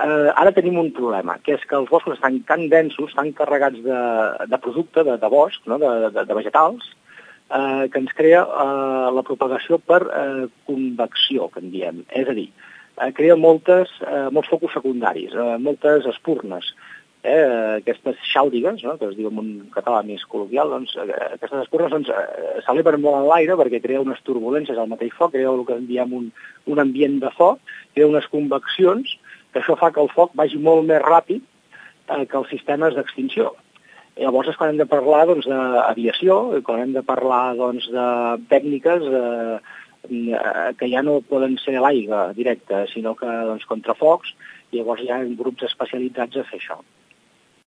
ara tenim un problema, que és que els boscos estan tan densos, tan carregats de producte, de bosc, no? de vegetals, que ens crea la propagació per convecció, que en diem. És a dir, crea molts focus secundaris, moltes espurnes. Aquestes xàldigues, no? Que es diu en un català més col·loquial, doncs, aquestes espurnes s'eleven molt en l'aire perquè crea unes turbulències al mateix foc, crea el que en diem un ambient de foc, crea unes conveccions, que això fa que el foc vagi molt més ràpid que els sistemes d'extinció. Llavors és quan hem de parlar d'aviació, quan hem de parlar de tècniques que ja no poden ser a l'aigua directa, sinó que contrafocs, i llavors hi ha grups especialitzats a fer això.